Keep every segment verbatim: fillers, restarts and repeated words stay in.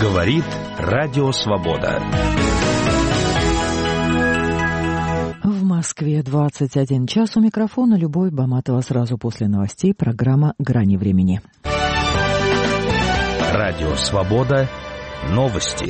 Говорит Радио Свобода. В Москве двадцать один час. У микрофона Любовь Баматова. Сразу после новостей программа «Грани времени». Радио Свобода. Новости.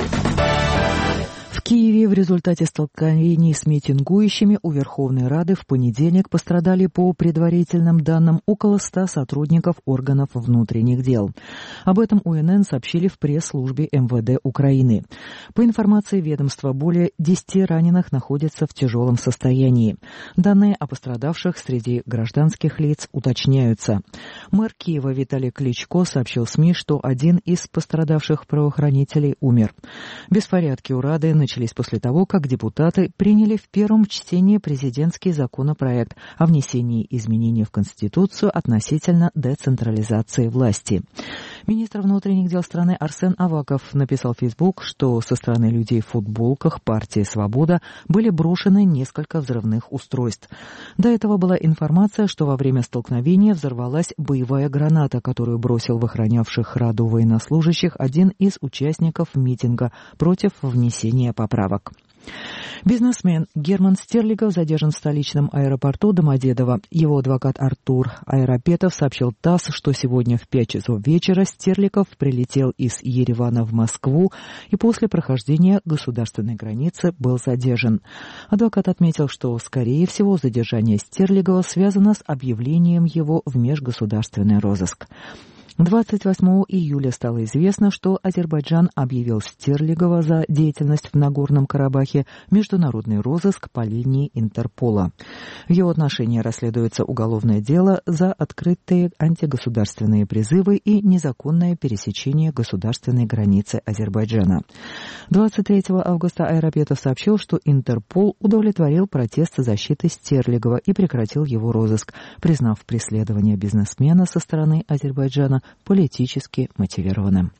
В Киеве в результате столкновений с митингующими у Верховной Рады в понедельник пострадали, по предварительным данным, около ста сотрудников органов внутренних дел. Об этом У Эн Эн сообщили в пресс-службе Эм Вэ Дэ Украины. По информации ведомства, более десяти раненых находятся в тяжелом состоянии. Данные о пострадавших среди гражданских лиц уточняются. Мэр Киева Виталий Кличко сообщил СМИ, что один из пострадавших правоохранителей умер. Беспорядки у Рады начались после того, как депутаты приняли в первом чтении президентский законопроект о внесении изменений в Конституцию относительно децентрализации власти. Министр внутренних дел страны Арсен Аваков написал в Facebook, что со стороны людей в футболках партии «Свобода» были брошены несколько взрывных устройств. До этого была информация, что во время столкновения взорвалась боевая граната, которую бросил в охранявших Раду военнослужащих один из участников митинга против внесения поправок. Бизнесмен Герман Стерлигов задержан в столичном аэропорту Домодедово. Его адвокат Артур Айрапетов сообщил ТАСС, что сегодня в пять часов вечера Стерлигов прилетел из Еревана в Москву и после прохождения государственной границы был задержан. Адвокат отметил, что, скорее всего, задержание Стерлигова связано с объявлением его в межгосударственный розыск. двадцать восьмого июля стало известно, что Азербайджан объявил Стерлигова за деятельность в Нагорном Карабахе в международный розыск по линии Интерпола. В его отношении расследуется уголовное дело за открытые антигосударственные призывы и незаконное пересечение государственной границы Азербайджана. двадцать третьего августа Айрапетов сообщил, что Интерпол удовлетворил протест защиты Стерлигова и прекратил его розыск, признав преследование бизнесмена со стороны Азербайджана политически мотивированным.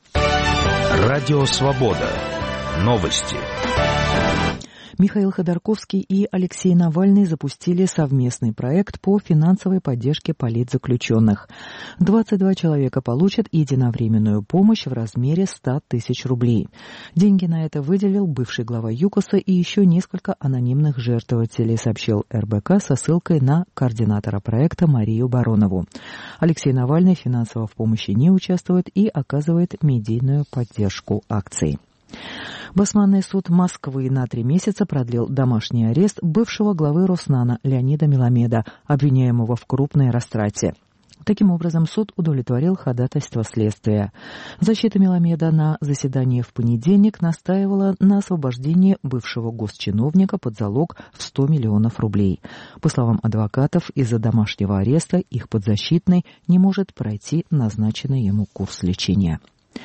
Радио Свобода. Новости. Михаил Ходорковский и Алексей Навальный запустили совместный проект по финансовой поддержке политзаключенных. двадцать два человека получат единовременную помощь в размере ста тысяч рублей. Деньги на это выделил бывший глава ЮКОСа и еще несколько анонимных жертвователей, сообщил Эр Бэ Ка со ссылкой на координатора проекта Марию Баронову. Алексей Навальный финансово в помощи не участвует и оказывает медийную поддержку акции. Басманный суд Москвы на три месяца продлил домашний арест бывшего главы Роснана Леонида Меламеда, обвиняемого в крупной растрате. Таким образом, суд удовлетворил ходатайство следствия. Защита Меламеда на заседании в понедельник настаивала на освобождении бывшего госчиновника под залог в сто миллионов рублей. По словам адвокатов, из-за домашнего ареста их подзащитный не может пройти назначенный ему курс лечения.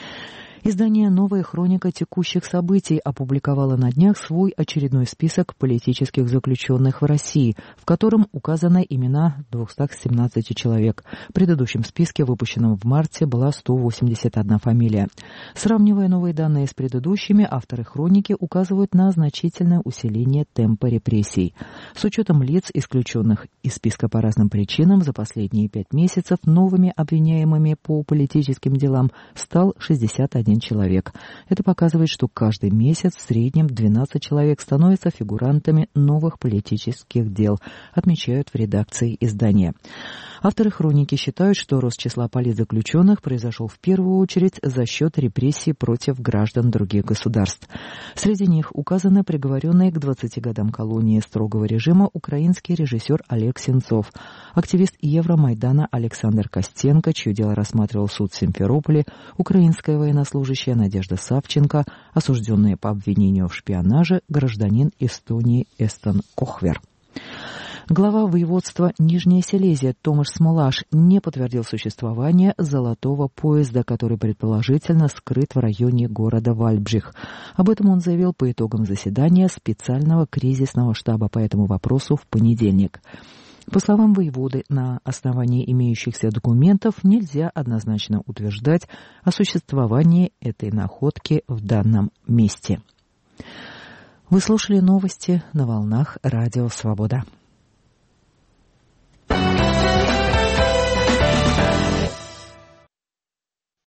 Издание «Новая хроника текущих событий» опубликовало на днях свой очередной список политических заключенных в России, в котором указаны имена двухсот семнадцати человек. В предыдущем списке, выпущенном в марте, была сто восемьдесят одна фамилия. Сравнивая новые данные с предыдущими, авторы хроники указывают на значительное усиление темпа репрессий. С учетом лиц, исключенных из списка по разным причинам, за последние пять месяцев новыми обвиняемыми по политическим делам стал шестьдесят один человек. Это показывает, что каждый месяц в среднем двенадцать человек становятся фигурантами новых политических дел, отмечают в редакции издания. Авторы хроники считают, что рост числа политзаключенных произошел в первую очередь за счет репрессий против граждан других государств. Среди них указаны приговоренные к двадцати годам колонии строгого режима украинский режиссер Олег Сенцов, активист Евромайдана Александр Костенко, чье дело рассматривал суд в Симферополе, украинская военнослужащая Надежда Савченко, осужденная по обвинению в шпионаже гражданин Эстонии Эстон Кохвер. Глава воеводства Нижняя Силезия Томаш Смолаш не подтвердил существование золотого поезда, который предположительно скрыт в районе города Вальбжих. Об этом он заявил по итогам заседания специального кризисного штаба по этому вопросу в понедельник. По словам воеводы, на основании имеющихся документов нельзя однозначно утверждать о существовании этой находки в данном месте. Вы слушали новости на волнах Радио Свобода.